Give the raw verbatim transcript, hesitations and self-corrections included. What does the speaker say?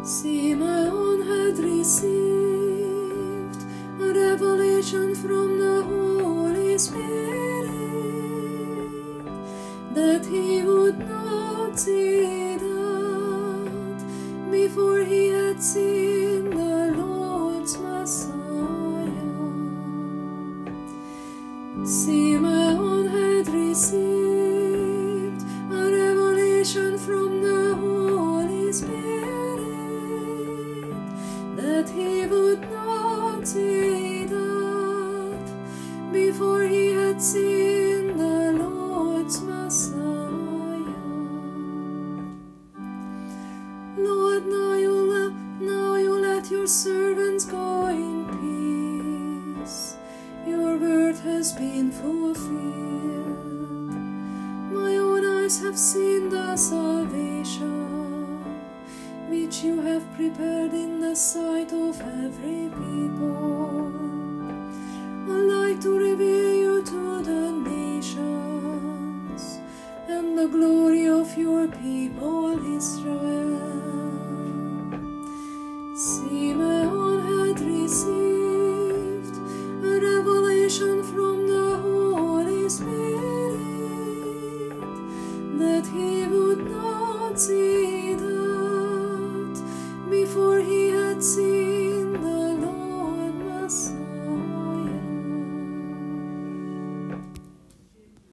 Simeon had received a revelation from the Holy Spirit that he would not see that before he had seen the Lord's Messiah. Simeon had received a revelation from the Holy Spirit that he would not see that before he had seen the Lord's Messiah. Lord, now you, le- now you let your servants go in peace. Your word has been fulfilled. My own eyes have seen the salvation which you have prepared in the sight of every people, a light to reveal you to the nations, and the glory of your people Israel.